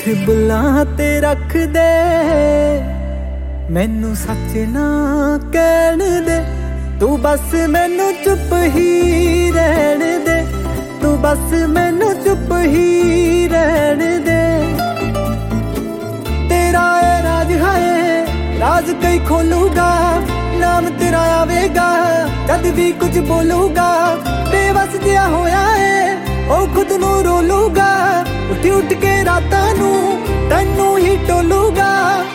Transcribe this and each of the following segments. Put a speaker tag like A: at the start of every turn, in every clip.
A: ਇੱਥੇ ਬੁੱਲਾਂ ਤੇ ਰੱਖ ਦੇ, ਮੈਨੂੰ ਸੱਚ ਨਾ ਕਹਿਣ ਦੇ। ਤੂੰ ਬਸ ਮੈਨੂੰ ਚੁੱਪ ਹੀ ਰਹਿਣ ਦੇ, ਤੂੰ ਬਸ ਮੈਨੂੰ ਚੁੱਪ ਹੀ ਰਹਿਣ ਦੇ। ਤੇਰਾ ਇਹ ਰਾਜ ਹੈ, ਰਾਜ ਕਈ ਖੋਲੂਗਾ, ਨਾਮ ਤੇਰਾ ਆਵੇਗਾ ਜਦ ਵੀ ਕੁਝ ਬੋਲੂਗਾ। ਬੇਵਸ ਜਿਹਾ ਹੋਇਆ ਏ ਉਹ ਖੁਦ ਨੂੰ ਰੋਲੂਗਾ, ਉੱਠ ਉੱਠ ਕੇ ਰਾਤਾਂ ਨੂੰ ਤੈਨੂੰ ਹੀ ਟੋਲੂਗਾ।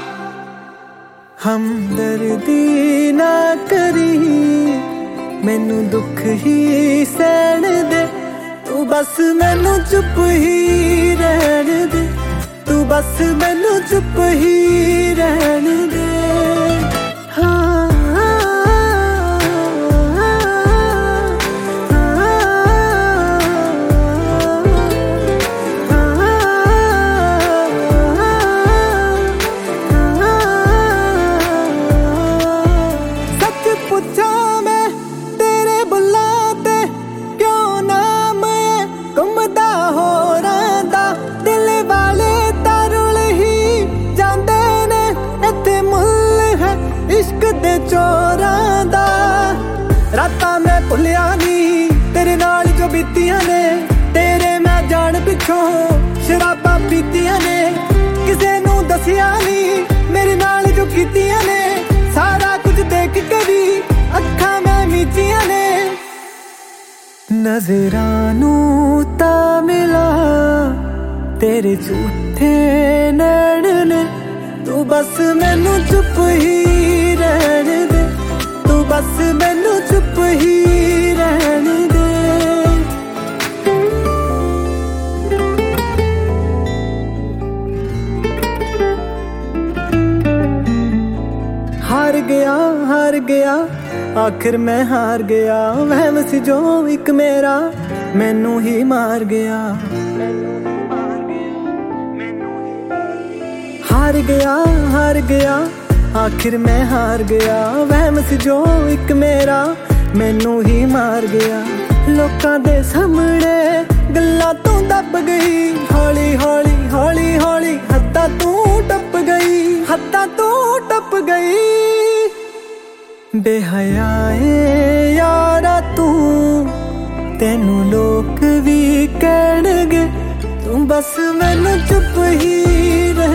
A: ਹਮਦਰਦੀ ਨਾ ਕਰੀ, ਮੈਨੂੰ ਦੁੱਖ ਹੀ ਸਹਿਣ ਦੇ। ਤੂੰ ਬਸ ਮੈਨੂੰ ਚੁੱਪ ਹੀ ਰਹਿਣ ਦੇ, ਤੂੰ ਬਸ ਮੈਨੂੰ ਚੁੱਪ ਹੀ ਰਹਿਣ ਦੇ। ਪੁੱਛਾਂ ਮੈਂ ਤੇਰੇ ਬੁੱਲਾਂ ਤੇ ਕਿਉਂ ਨਾ ਮੈਂ ਘੁੰਮਦਾ ਹੋ ਰਹਿੰਦਾ। ਦਿਲ ਵਾਲੇ ਤਾਂ ਰੁਲ ਹੀ ਜਾਂਦੇ ਨੇ, ਇੱਥੇ ਮੁੱਲ ਹੈ ਇਸ਼ਕ ਦੇ ਚੋਰਾਂ ਦਾ। ਰਾਤਾਂ ਮੈਂ ਭੁੱਲਿਆ ਨੀ ਤੇਰੇ ਨਾਲ ਜੋ ਬੀਤੀਆਂ ਨੇ, ਤੇਰੇ ਮੈਂ ਜਾਣ ਪਿੱਛੋਂ ਸ਼ਰਾਬਾਂ ਪੀਤੀਆਂ ਨੇ। ਕਿਸੇ ਨੂੰ ਦੱਸਿਆ ਨੀ ਮੇਰੇ ਨਾਲ ਜੋ ਕੀਤੀਆਂ ਨੇ, ਸਾਰਾ ਕੁਝ ਦੇਖ ਕੇ ਵੀ ਅੱਖਾਂ ਮੈਂ ਮੀਚੀਆਂ ਨੇ। ਨਜ਼ਰਾਂ ਨੂੰ ਤਾਂ ਮਿਲਾ ਤੇਰੇ ਝੂਠੇ ਨੈਣ ਨੇ। ਤੂੰ ਬਸ ਮੈਨੂੰ ਚੁੱਪ ਹੀ ਰਹਿਣ ਦੇ, ਤੂੰ ਬਸ ਮੈਨੂੰ ਚੁੱਪ ਹੀ ਰਹਿਣ ਦੇ। ਹਾਰ ਗਿਆ ਆਖਿਰ ਮੈਂ ਹਾਰ ਗਿਆ। ਵਹਿਮ ਸੀ ਜੋ ਇੱਕ ਮੇਰਾ ਮੈਨੂੰ ਹੀ ਮਾਰ ਗਿਆ। ਹਾਰ ਗਿਆ ਆਖਿਰ ਮੈਂ ਹਾਰ ਗਿਆ। ਵਹਿਮ ਸੀ ਜੋ ਇੱਕ ਮੇਰਾ ਮੈਨੂੰ ਹੀ ਮਾਰ ਗਿਆ। ਲੋਕਾਂ ਦੇ ਸਾਹਮਣੇ ਗੱਲਾਂ ਤੋਂ ਦੱਬ ਗਈ, ਹੌਲੀ ਹੌਲੀ ਹੌਲੀ ਹੌਲੀ ਹੱਦਾਂ ਤੂੰ ਟੱਪ ਗਈ, ਹੱਦਾਂ ਤੂੰ ਟੱਪ ਗਈ। ਬੇਹਯਾ ਏ ਯਾਰਾ ਤੂੰ, ਤੈਨੂੰ ਲੋਕ ਵੀ ਕਹਿਣਗੇ। ਤੂੰ ਬਸ ਮੈਨੂੰ ਚੁੱਪ ਹੀ